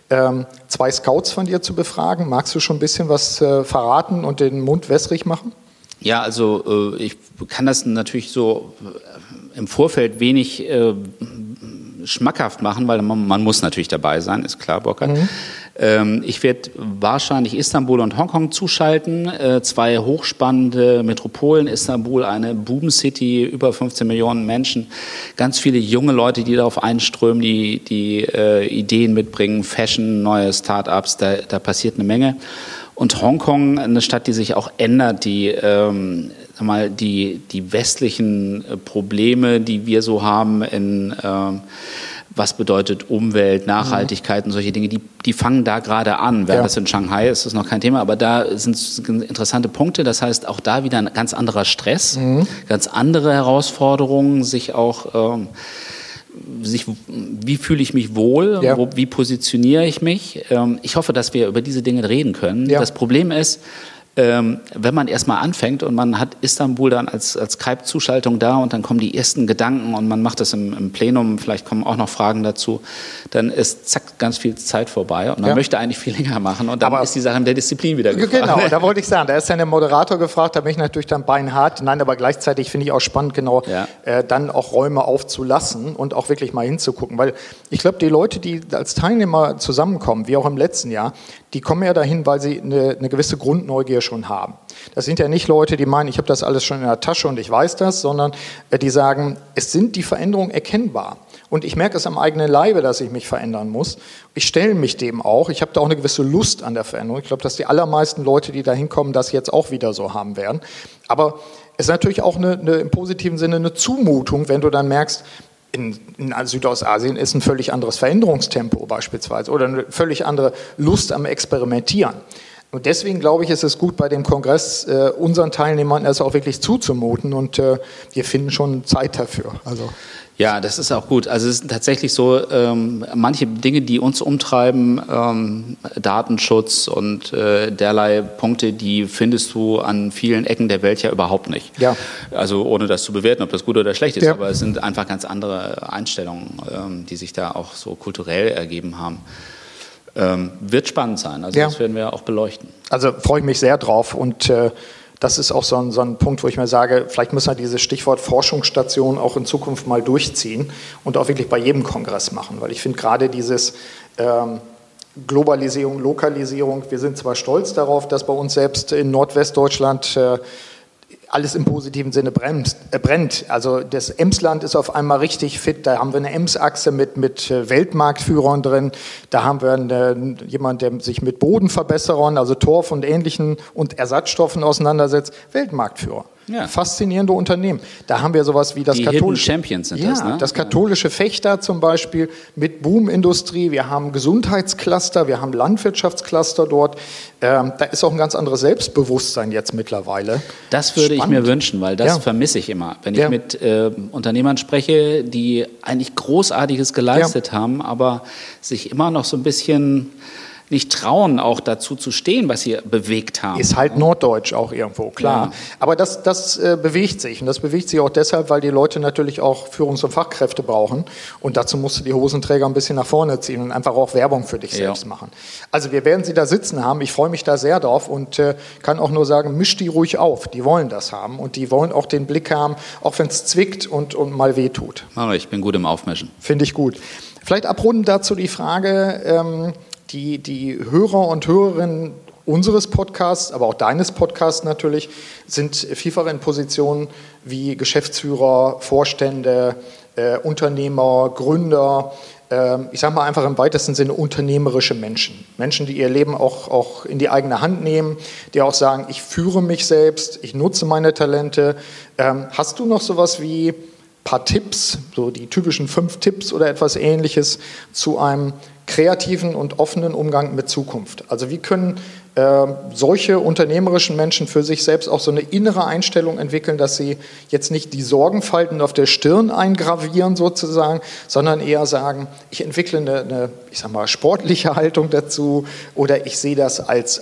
2 Scouts von dir zu befragen. Magst du schon ein bisschen was verraten und den Mund wässrig machen? Ja, also ich kann das natürlich so im Vorfeld wenig schmackhaft machen, weil man muss natürlich dabei sein, ist klar, Burkhard. Ich werde wahrscheinlich Istanbul und Hongkong zuschalten, 2 hochspannende Metropolen, Istanbul, eine Boom-City, über 15 Millionen Menschen, ganz viele junge Leute, die darauf einströmen, die Ideen mitbringen, Fashion, neue Start-ups, da passiert eine Menge. Und Hongkong, eine Stadt, die sich auch ändert, die westlichen Probleme, die wir so haben, was bedeutet Umwelt, Nachhaltigkeit und solche Dinge, die fangen da gerade an. Während das in Shanghai ist, ist noch kein Thema, aber da sind interessante Punkte. Das heißt, auch da wieder ein ganz anderer Stress, ganz andere Herausforderungen, sich auch wie fühle ich mich wohl, wie positioniere ich mich. Ich hoffe, dass wir über diese Dinge reden können. Ja. Das Problem ist, wenn man erstmal anfängt und man hat Istanbul dann als Skype-Zuschaltung da und dann kommen die ersten Gedanken und man macht das im Plenum, vielleicht kommen auch noch Fragen dazu, dann ist zack ganz viel Zeit vorbei und man möchte eigentlich viel länger machen und dann ist die Sache in der Disziplin wieder gefragt. Genau, da wollte ich sagen, da ist ja der Moderator gefragt, da bin ich natürlich dann beinhart. Nein, aber gleichzeitig finde ich auch spannend, dann auch Räume aufzulassen und auch wirklich mal hinzugucken, weil ich glaube, die Leute, die als Teilnehmer zusammenkommen, wie auch im letzten Jahr, die kommen ja dahin, weil sie eine gewisse Grundneugier schon haben. Das sind ja nicht Leute, die meinen, ich habe das alles schon in der Tasche und ich weiß das, sondern die sagen, es sind die Veränderungen erkennbar. Und ich merke es am eigenen Leibe, dass ich mich verändern muss. Ich stelle mich dem auch. Ich habe da auch eine gewisse Lust an der Veränderung. Ich glaube, dass die allermeisten Leute, die da hinkommen, das jetzt auch wieder so haben werden. Aber es ist natürlich auch im positiven Sinne eine Zumutung, wenn du dann merkst, in Südostasien ist ein völlig anderes Veränderungstempo beispielsweise oder eine völlig andere Lust am Experimentieren. Und deswegen glaube ich, ist es gut, bei dem Kongress unseren Teilnehmern es auch wirklich zuzumuten und wir finden schon Zeit dafür. Also. Ja, das ist auch gut. Also es ist tatsächlich so, manche Dinge, die uns umtreiben, Datenschutz und derlei Punkte, die findest du an vielen Ecken der Welt ja überhaupt nicht. Ja. Also ohne das zu bewerten, ob das gut oder schlecht ist, aber es sind einfach ganz andere Einstellungen, die sich da auch so kulturell ergeben haben. Wird spannend sein, also das werden wir auch beleuchten. Also freue ich mich sehr drauf und das ist auch so ein Punkt, wo ich mir sage, vielleicht müssen wir dieses Stichwort Forschungsstation auch in Zukunft mal durchziehen und auch wirklich bei jedem Kongress machen, weil ich finde gerade dieses Globalisierung, Lokalisierung, wir sind zwar stolz darauf, dass bei uns selbst in Nordwestdeutschland alles im positiven Sinne brennt. Also das Emsland ist auf einmal richtig fit. Da haben wir eine Ems-Achse mit Weltmarktführern drin. Da haben wir jemanden, der sich mit Bodenverbesserern, also Torf und Ähnlichen und Ersatzstoffen auseinandersetzt. Weltmarktführer. Ja. Faszinierende Unternehmen. Da haben wir sowas wie das katholische Champions sind das, ne? Das katholische Fechter zum Beispiel mit Boomindustrie. Wir haben Gesundheitscluster, wir haben Landwirtschaftscluster dort. Da ist auch ein ganz anderes Selbstbewusstsein jetzt mittlerweile. Das würde ich mir wünschen, weil das vermisse ich immer. Wenn ich mit Unternehmern spreche, die eigentlich Großartiges geleistet haben, aber sich immer noch so ein bisschen nicht trauen, auch dazu zu stehen, was sie bewegt haben. Ist halt norddeutsch auch irgendwo, klar. Ja. Aber das bewegt sich. Und das bewegt sich auch deshalb, weil die Leute natürlich auch Führungs- und Fachkräfte brauchen. Und dazu musst du die Hosenträger ein bisschen nach vorne ziehen und einfach auch Werbung für dich selbst machen. Also wir werden sie da sitzen haben. Ich freue mich da sehr drauf und kann auch nur sagen, misch die ruhig auf. Die wollen das haben und die wollen auch den Blick haben, auch wenn es zwickt und mal weh tut. Ich bin gut im Aufmischen. Finde ich gut. Vielleicht abrundend dazu die Frage, die Hörer und Hörerinnen unseres Podcasts, aber auch deines Podcasts natürlich, sind vielfach in Positionen wie Geschäftsführer, Vorstände, Unternehmer, Gründer, ich sage mal einfach im weitesten Sinne unternehmerische Menschen. Menschen, die ihr Leben auch in die eigene Hand nehmen, die auch sagen, ich führe mich selbst, ich nutze meine Talente. Hast du noch sowas wie ein paar Tipps, so die typischen 5 Tipps oder etwas Ähnliches zu einem kreativen und offenen Umgang mit Zukunft? Also wie können solche unternehmerischen Menschen für sich selbst auch so eine innere Einstellung entwickeln, dass sie jetzt nicht die Sorgenfalten auf der Stirn eingravieren sozusagen, sondern eher sagen, ich entwickle eine ich sag mal, sportliche Haltung dazu oder ich sehe das als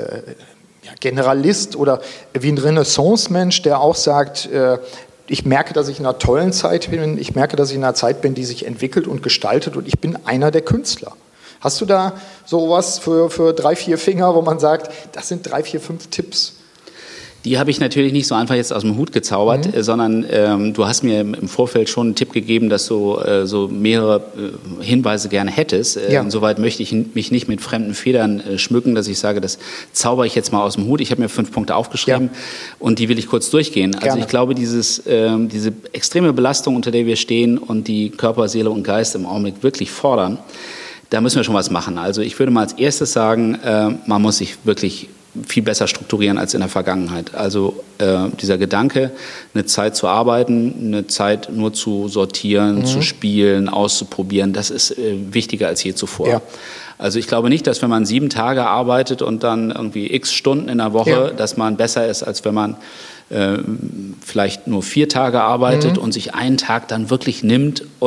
Generalist oder wie ein Renaissance-Mensch, der auch sagt, ich merke, dass ich in einer tollen Zeit bin. Ich merke, dass ich in einer Zeit bin, die sich entwickelt und gestaltet und ich bin einer der Künstler. Hast du da sowas für 3, 4 Finger, wo man sagt, das sind 3, 4, 5 Tipps? Die habe ich natürlich nicht so einfach jetzt aus dem Hut gezaubert, sondern du hast mir im Vorfeld schon einen Tipp gegeben, dass du so mehrere Hinweise gerne hättest. Insoweit möchte ich mich nicht mit fremden Federn schmücken, dass ich sage, das zauber ich jetzt mal aus dem Hut. Ich habe mir 5 Punkte aufgeschrieben und die will ich kurz durchgehen. Also ich glaube, diese extreme Belastung, unter der wir stehen und die Körper, Seele und Geist im Augenblick wirklich fordern, da müssen wir schon was machen. Also ich würde mal als erstes sagen, man muss sich wirklich viel besser strukturieren als in der Vergangenheit. Also dieser Gedanke, eine Zeit zu arbeiten, eine Zeit nur zu sortieren, zu spielen, auszuprobieren, das ist wichtiger als je zuvor. Ja. Also ich glaube nicht, dass wenn man 7 Tage arbeitet und dann irgendwie x Stunden in der Woche, dass man besser ist, als wenn man vielleicht nur 4 Tage arbeitet und sich einen Tag dann wirklich nimmt und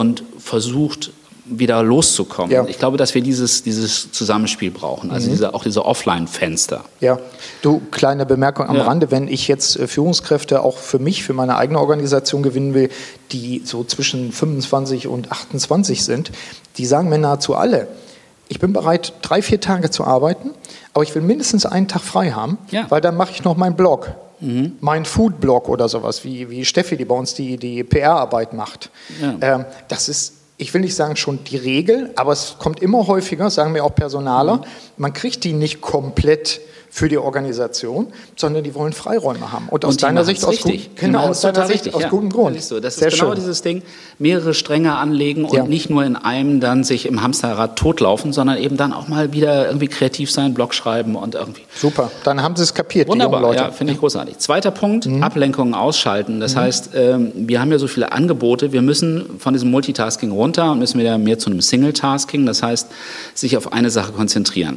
versucht, wieder loszukommen. Ja. Ich glaube, dass wir dieses Zusammenspiel brauchen, also diese Offline-Fenster. Ja, du, kleine Bemerkung am Rande, wenn ich jetzt Führungskräfte auch für mich, für meine eigene Organisation gewinnen will, die so zwischen 25 und 28 sind, die sagen mir nahezu alle, ich bin bereit, 3-4 Tage zu arbeiten, aber ich will mindestens einen Tag frei haben, weil dann mache ich noch meinen Blog. Mein Food-Blog oder sowas, wie Steffi, die bei uns die PR-Arbeit macht. Ja. Das ist, ich will nicht sagen schon die Regel, aber es kommt immer häufiger, sagen mir auch Personaler, man kriegt die nicht komplett für die Organisation, sondern die wollen Freiräume haben. Und aus deiner Sicht aus gutem Grund. Das ist genau schön. Dieses Ding, mehrere Stränge anlegen und nicht nur in einem dann sich im Hamsterrad totlaufen, sondern eben dann auch mal wieder irgendwie kreativ sein, Blog schreiben und irgendwie. Super, dann haben sie es kapiert, wunderbar, die jungen Leute. Ja, finde ich großartig. Zweiter Punkt, Ablenkungen ausschalten. Das heißt, wir haben ja so viele Angebote, wir müssen von diesem Multitasking runter und müssen wieder mehr zu einem Single-Tasking, das heißt, sich auf eine Sache konzentrieren.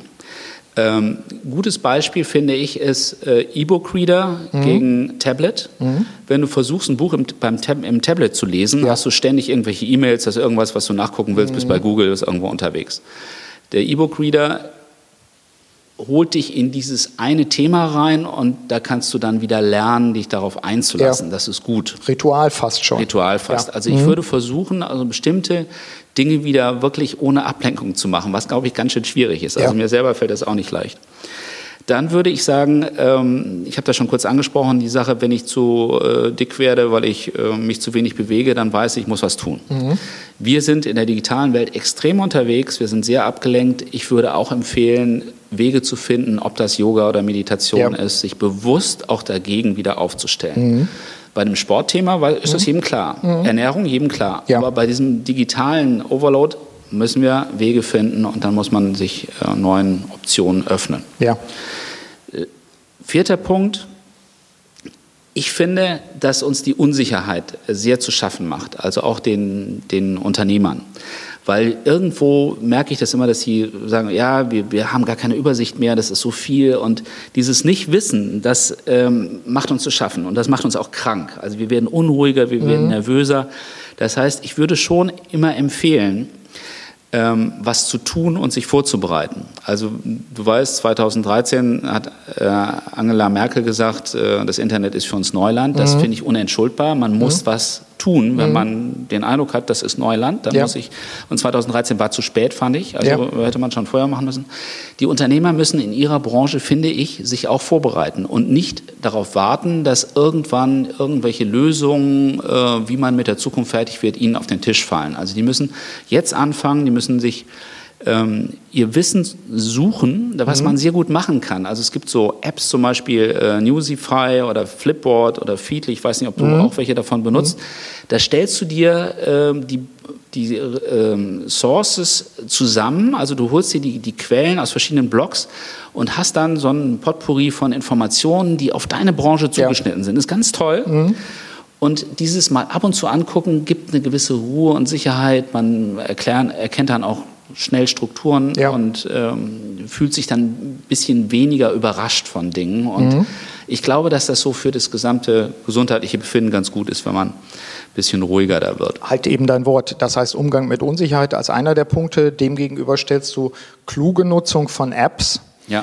Gutes Beispiel, finde ich, ist E-Book-Reader gegen Tablet. Wenn du versuchst, ein Buch im Tablet zu lesen, hast du ständig irgendwelche E-Mails, hast irgendwas, was du nachgucken willst, bist bei Google, bist irgendwo unterwegs. Der E-Book-Reader holt dich in dieses eine Thema rein und da kannst du dann wieder lernen, dich darauf einzulassen. Das ist gut. Ritual fast schon. Ritual fast. Also ich würde versuchen, also bestimmte Dinge wieder wirklich ohne Ablenkung zu machen, was, glaube ich, ganz schön schwierig ist. Also mir selber fällt das auch nicht leicht. Dann würde ich sagen, ich habe das schon kurz angesprochen, die Sache, wenn ich zu dick werde, weil ich mich zu wenig bewege, dann weiß ich muss was tun. Wir sind in der digitalen Welt extrem unterwegs, wir sind sehr abgelenkt. Ich würde auch empfehlen, Wege zu finden, ob das Yoga oder Meditation ist, sich bewusst auch dagegen wieder aufzustellen. Bei einem Sportthema ist das jedem klar, Ernährung jedem klar. Aber bei diesem digitalen Overload müssen wir Wege finden und dann muss man sich neuen Optionen öffnen. Ja. Vierter Punkt. Ich finde, dass uns die Unsicherheit sehr zu schaffen macht, also auch den Unternehmern. Weil irgendwo merke ich das immer, dass sie sagen, ja, wir haben gar keine Übersicht mehr, das ist so viel. Und dieses Nichtwissen, das macht uns zu schaffen und das macht uns auch krank. Also wir werden unruhiger, wir werden nervöser. Das heißt, ich würde schon immer empfehlen, was zu tun und sich vorzubereiten. Also du weißt, 2013 hat Angela Merkel gesagt, das Internet ist für uns Neuland. Das finde ich unentschuldbar. Man muss was tun, wenn man den Eindruck hat, das ist Neuland. Dann muss ich, und 2013 war zu spät, fand ich. Also hätte man schon vorher machen müssen. Die Unternehmer müssen in ihrer Branche, finde ich, sich auch vorbereiten und nicht darauf warten, dass irgendwann irgendwelche Lösungen, wie man mit der Zukunft fertig wird, ihnen auf den Tisch fallen. Also die müssen jetzt anfangen, die müssen sich ihr Wissen suchen, was man sehr gut machen kann. Also es gibt so Apps, zum Beispiel Newsify oder Flipboard oder Feedly, ich weiß nicht, ob du auch welche davon benutzt. Da stellst du dir die Sources zusammen, also du holst dir die Quellen aus verschiedenen Blogs und hast dann so ein Potpourri von Informationen, die auf deine Branche zugeschnitten sind. Das ist ganz toll. Und dieses mal ab und zu angucken, gibt eine gewisse Ruhe und Sicherheit. Man erkennt dann auch schnell Strukturen und fühlt sich dann ein bisschen weniger überrascht von Dingen. Und ich glaube, dass das so für das gesamte gesundheitliche Befinden ganz gut ist, wenn man ein bisschen ruhiger da wird. Halt eben dein Wort. Das heißt, Umgang mit Unsicherheit als einer der Punkte. Demgegenüber stellst du kluge Nutzung von Apps,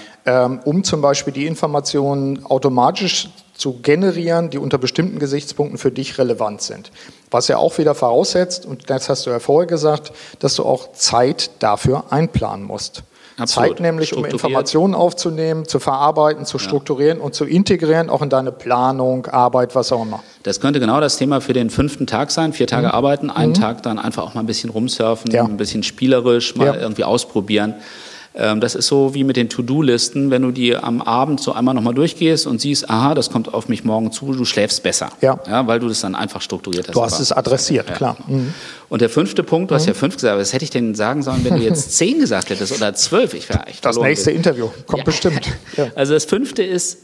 um zum Beispiel die Informationen automatisch zu generieren, die unter bestimmten Gesichtspunkten für dich relevant sind. Was ja auch wieder voraussetzt, und das hast du ja vorher gesagt, dass du auch Zeit dafür einplanen musst. Absolut. Zeit nämlich, um Informationen aufzunehmen, zu verarbeiten, zu strukturieren und zu integrieren, auch in deine Planung, Arbeit, was auch immer. Das könnte genau das Thema für den 5. Tag sein, 4 Tage arbeiten, einen Tag dann einfach auch mal ein bisschen rumsurfen, ein bisschen spielerisch mal irgendwie ausprobieren. Das ist so wie mit den To-Do-Listen, wenn du die am Abend so einmal nochmal durchgehst und siehst, aha, das kommt auf mich morgen zu, du schläfst besser, weil du das dann einfach strukturiert hast. Du hast es adressiert, klar. Und der 5. Punkt, du hast ja 5 gesagt, was hätte ich denn sagen sollen, wenn du jetzt 10 gesagt hättest oder 12? Ich wäre echt das nächste Interview kommt bestimmt. Also das 5. ist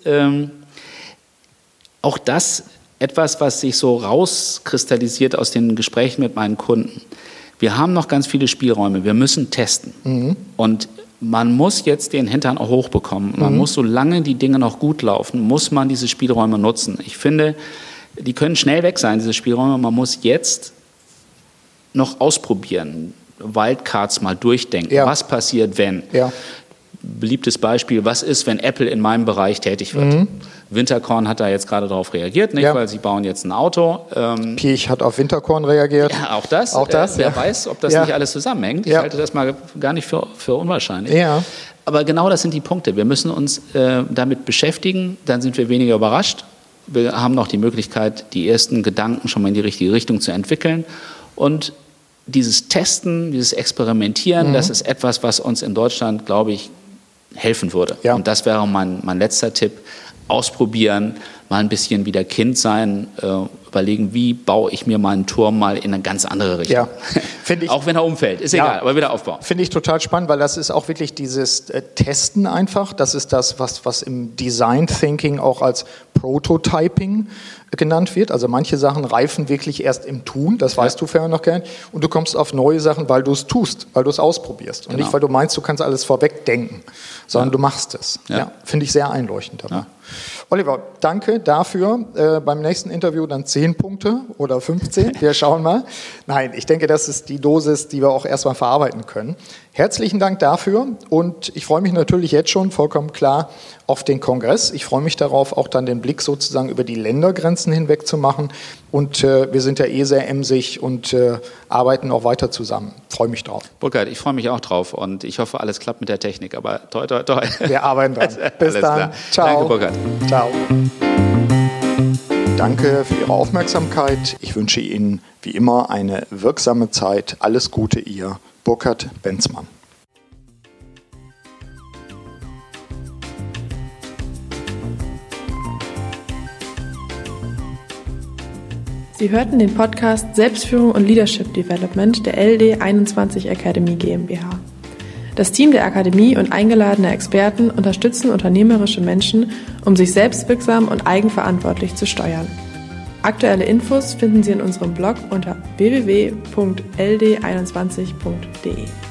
auch das etwas, was sich so rauskristallisiert aus den Gesprächen mit meinen Kunden. Wir haben noch ganz viele Spielräume, wir müssen testen. Und man muss jetzt den Hintern auch hochbekommen. Man muss, solange die Dinge noch gut laufen, muss man diese Spielräume nutzen. Ich finde, die können schnell weg sein, diese Spielräume. Man muss jetzt noch ausprobieren, Wildcards mal durchdenken. Ja. Was passiert, wenn? Ja. Beliebtes Beispiel, was ist, wenn Apple in meinem Bereich tätig wird? Winterkorn hat da jetzt gerade darauf reagiert, nicht? Weil sie bauen jetzt ein Auto. Piech hat auf Winterkorn reagiert. Ja, auch das. Wer weiß, ob das nicht alles zusammenhängt. Ich halte das mal gar nicht für unwahrscheinlich. Ja. Aber genau das sind die Punkte. Wir müssen uns damit beschäftigen, dann sind wir weniger überrascht. Wir haben noch die Möglichkeit, die ersten Gedanken schon mal in die richtige Richtung zu entwickeln. Und dieses Testen, dieses Experimentieren, das ist etwas, was uns in Deutschland, glaube ich, helfen würde. Ja. Und das wäre mein letzter Tipp. Ausprobieren, mal ein bisschen wieder Kind sein, überlegen, wie baue ich mir meinen Turm mal in eine ganz andere Richtung. Ja, finde ich. Auch wenn er umfällt, ist egal, aber wieder aufbauen. Finde ich total spannend, weil das ist auch wirklich dieses Testen einfach. Das ist das, was im Design Thinking auch als Prototyping genannt wird. Also manche Sachen reifen wirklich erst im Tun, das weißt du vorher noch gern. Und du kommst auf neue Sachen, weil du es tust, weil du es ausprobierst. Und nicht, weil du meinst, du kannst alles vorweg denken, sondern du machst es. Ja. Finde ich sehr einleuchtend dabei. Ja. Oliver, danke dafür. Beim nächsten Interview dann 10 Punkte oder 15. Wir schauen mal. Nein, ich denke, das ist die Dosis, die wir auch erstmal verarbeiten können. Herzlichen Dank dafür und ich freue mich natürlich jetzt schon vollkommen klar auf den Kongress. Ich freue mich darauf, auch dann den Blick sozusagen über die Ländergrenzen hinweg zu machen und wir sind ja sehr emsig und arbeiten auch weiter zusammen. Freue mich drauf. Burkhard, ich freue mich auch drauf und ich hoffe, alles klappt mit der Technik, aber toi, toi, toi. Wir arbeiten dran. Bis dann. Klar. Ciao. Danke, Burkhard. Ciao. Danke für Ihre Aufmerksamkeit. Ich wünsche Ihnen wie immer eine wirksame Zeit. Alles Gute, Ihr Burkhard Benzmann. Sie hörten den Podcast Selbstführung und Leadership Development der LD 21 Academy GmbH. Das Team der Akademie und eingeladene Experten unterstützen unternehmerische Menschen, um sich selbstwirksam und eigenverantwortlich zu steuern. Aktuelle Infos finden Sie in unserem Blog unter www.ld21.de.